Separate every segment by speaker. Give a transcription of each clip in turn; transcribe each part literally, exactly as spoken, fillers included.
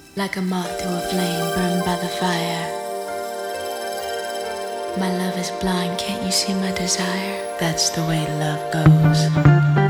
Speaker 1: Like a moth to a flame burned by the fire. My love is blind, can't you see my desire? That's the way love goes.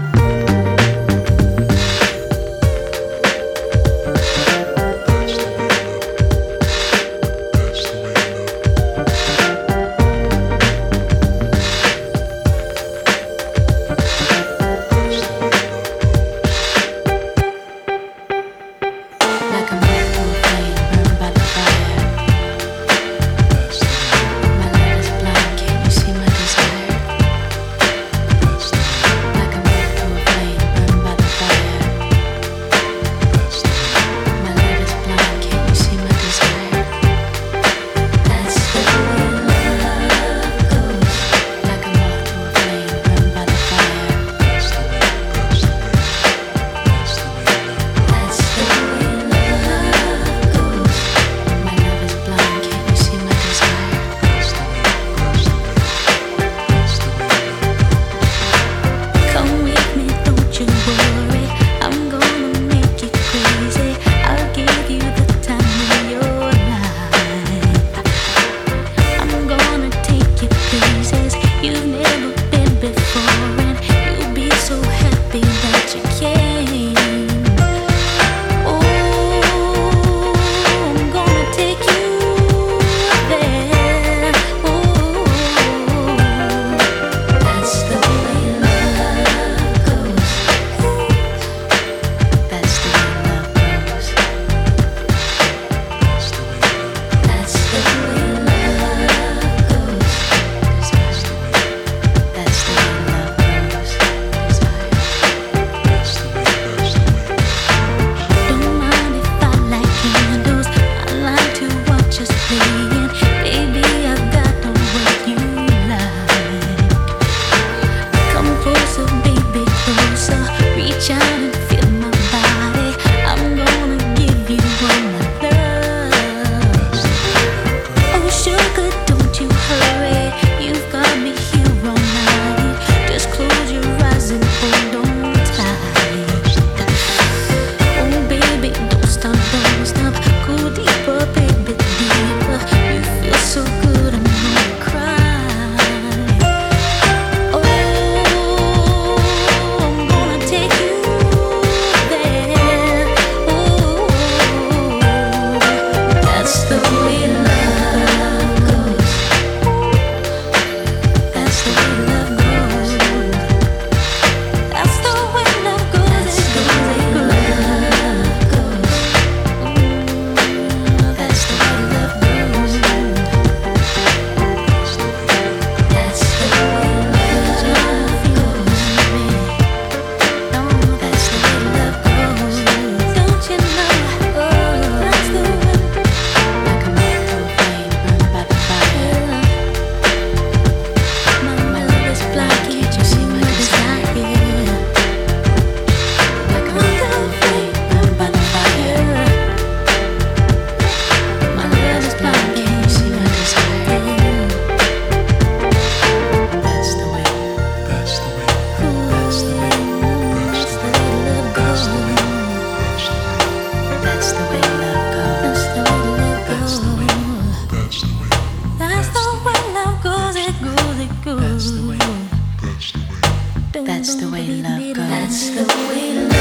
Speaker 1: That's the way love goes. That's the way love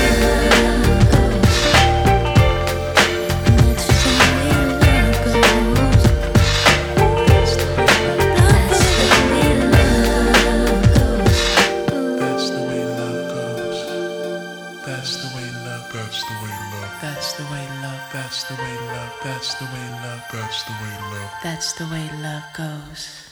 Speaker 1: goes. That's the way love goes. That's the way love goes.
Speaker 2: That's the way love goes. That's the way love. That's the way love.
Speaker 1: That's the way love.
Speaker 2: That's the way love. That's the way love. That's the way love.
Speaker 1: That's the way love goes.